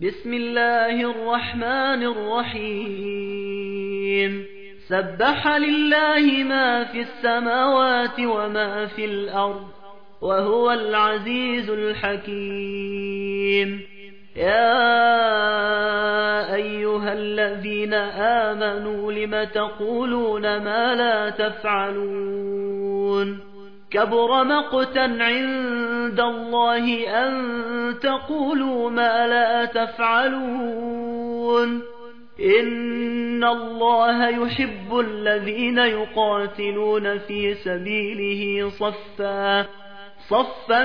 بسم الله الرحمن الرحيم سبح لله ما في السماوات وما في الأرض وهو العزيز الحكيم يا أيها الذين آمنوا لم تقولون ما لا تفعلون كبر مقتا عند الله أن تقولوا ما لا تفعلون إن الله يحب الذين يقاتلون في سبيله صفا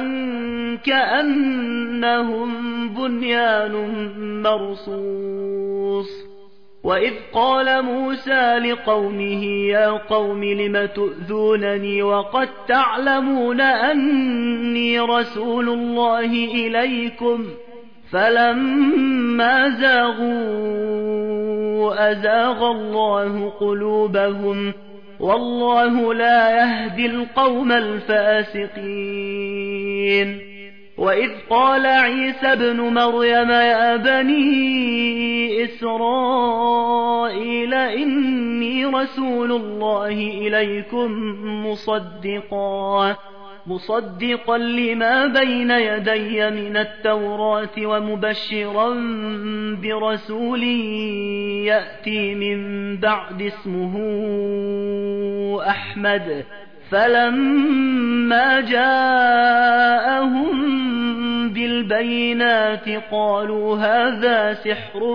كأنهم بنيان مرصوص وإذ قال موسى لقومه يا قوم لم تؤذونني وقد تعلمون أني رسول الله إليكم فلما زاغوا أزاغ الله قلوبهم والله لا يهدي القوم الفاسقين وإذ قال عيسى ابن مريم يا بني إسرائيل إني رسول الله إليكم مصدقا لما بين يدي من التوراة ومبشرا برسول يأتي من بعد اسمه أحمد فلما جاءهم بالبينات قالوا هذا سحر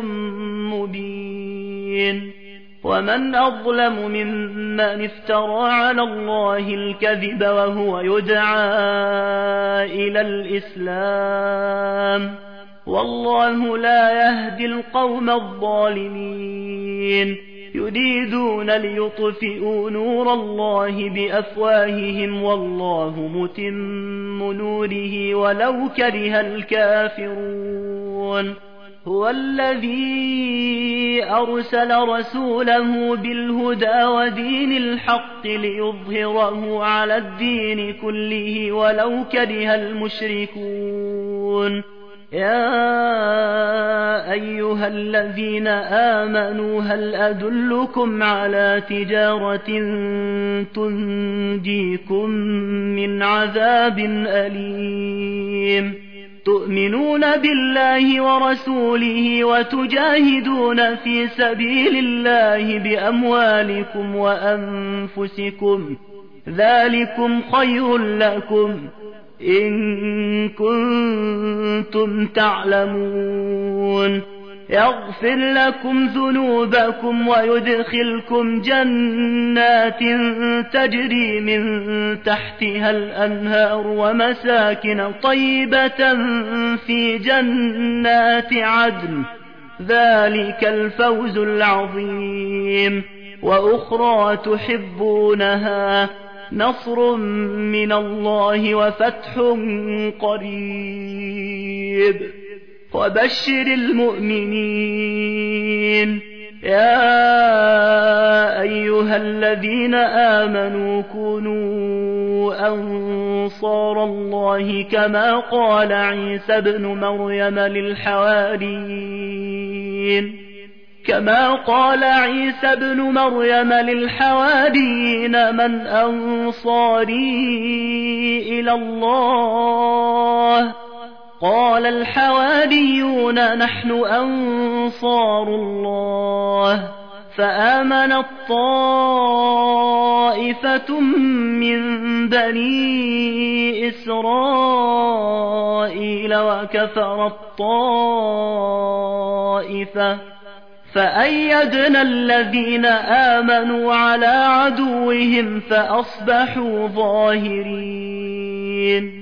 مبين ومن أظلم ممن افترى على الله الكذب وهو يدعى إلى الإسلام والله لا يهدي القوم الظالمين يريدون ليطفئوا نور الله بأفواههم والله متم نوره ولو كره الكافرون هو الذي أرسل رسوله بالهدى ودين الحق ليظهره على الدين كله ولو كره المشركون يا أيها الذين آمنوا هل أدلكم على تجارة تنجيكم من عذاب أليم تؤمنون بالله ورسوله وتجاهدون في سبيل الله بأموالكم وأنفسكم ذلكم خير لكم إن كنتم تعلمون يغفر لكم ذنوبكم ويدخلكم جنات تجري من تحتها الأنهار ومساكن طيبة في جنات عدن ذلك الفوز العظيم وأخرى تحبونها نصر من الله وفتح قريب وبشر المؤمنين يا أيها الذين آمنوا كونوا أنصار الله كما قال عيسى ابن مريم للحواريين من أنصاري إلى الله قال الحواريون نحن أنصار الله فآمنت طائفة من بني إسرائيل وكفرت طائفة فأيدنا الذين آمنوا على عدوهم فأصبحوا ظاهرين